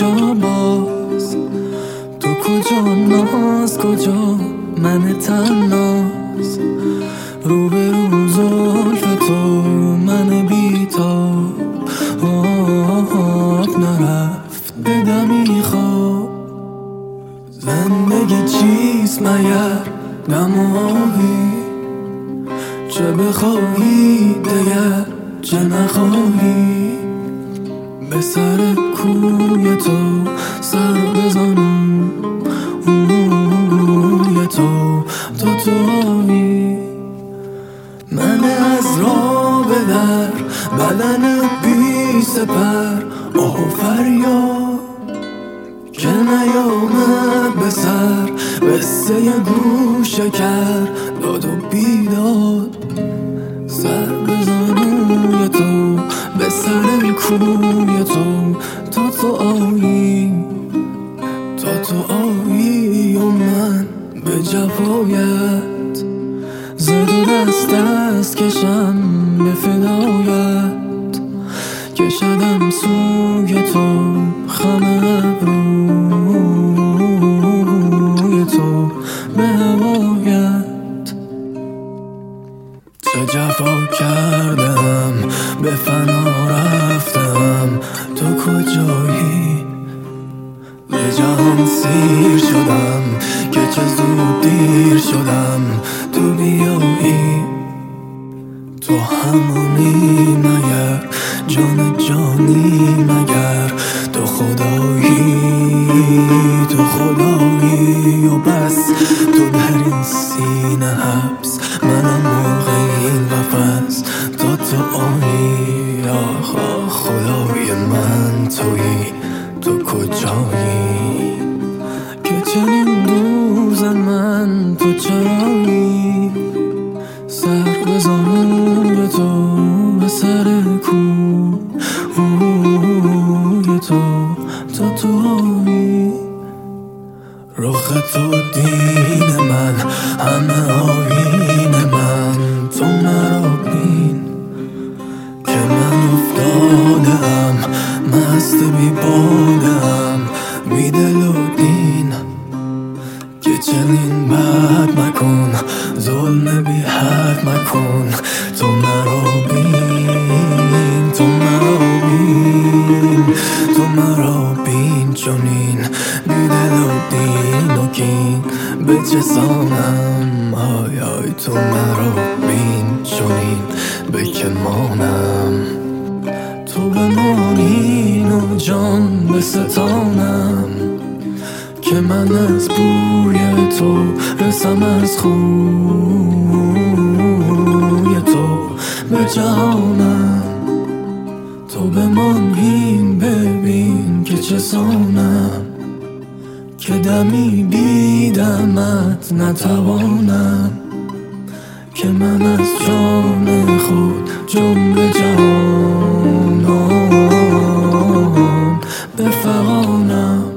کجا باز، تو کجا ناز کجا من تناز، رو به رو زلف تو من بیتاب، نرفت به دمی خواب. زندگی چیست مگر دم و آبی، چه بخواهی دگر چه نخواهی، به سر کوی تو سر بزنم، اوی تو تویی. من از راه به در بدن بی سپر، فریاد که نیامد به سر، قصه گوشه کرد داد و بیداد. سر بزنوی تو به سر کوی تو آیی، تو آیی و من به جفایت، زد و دست کشم به فدایت، کشدم سوی تو خم ابروی تو به هوایت. چه جفا کردم به فنا رفتم، تو کجایی؟ به جهان سیر شدم که چه زود دیر شدم تو بیایی. تو همونی مگر جان جانی مگر، تو خدایی و بس. تو در این سینه حبس، منم مرغ این قفس، تو آیی. آخ خدای من تویی، تو کجایی که چنین دوزن من تو چرایی. سر بزنم تو به سر کوی تو آیی. رخ تو دین من، همه آیین من، تو مرا بین که من افتادم مست بی بادم، بی دل و دین. که چنین بد مکن، ظلم بی حد مکن، تو مرا بین، تو مرا بین چنین، بی دل و دین و کین به چسانم. آی آی تو مرا بین چنین به که مانم، تو بمانی و جان بستانم، که من از بوی تو رسم از خوی تو به جهانم. تو بمان این ببین که چه سانم، که دمی بیدمت نتوانم، که من از جان خود جمله جهانم بفغانم.